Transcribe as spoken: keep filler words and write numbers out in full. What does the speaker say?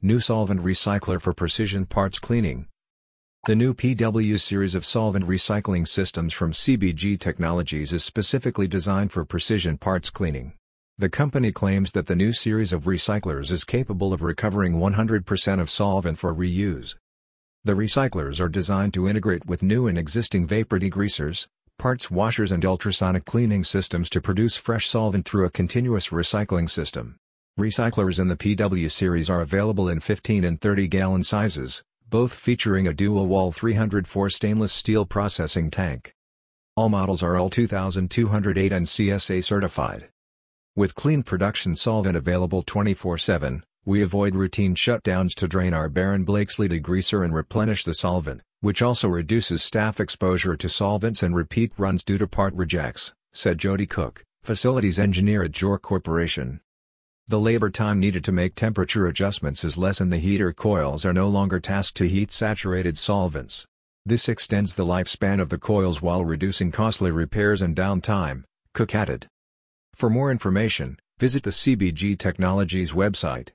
New solvent recycler for precision parts cleaning. The new P W series of solvent recycling systems from C B G Technologies is specifically designed for precision parts cleaning. The company claims that the new series of recyclers is capable of recovering one hundred percent of solvent for reuse. The recyclers are designed to integrate with new and existing vapor degreasers, parts washers and ultrasonic cleaning systems to produce fresh solvent through a continuous recycling system. Recyclers in the P W series are available in fifteen and thirty gallon sizes, both featuring a dual-wall three hundred four stainless steel processing tank. All models are L two thousand two hundred eight and C S A certified. With clean production solvent available twenty-four seven, we avoid routine shutdowns to drain our Baron Blakesley degreaser and replenish the solvent, which also reduces staff exposure to solvents and repeat runs due to part rejects, said Jody Cook, facilities engineer at Jor Corporation. The labor time needed to make temperature adjustments is less and the heater coils are no longer tasked to heat saturated solvents. This extends the lifespan of the coils while reducing costly repairs and downtime, Cook added. For more information, visit the C B G Technologies website.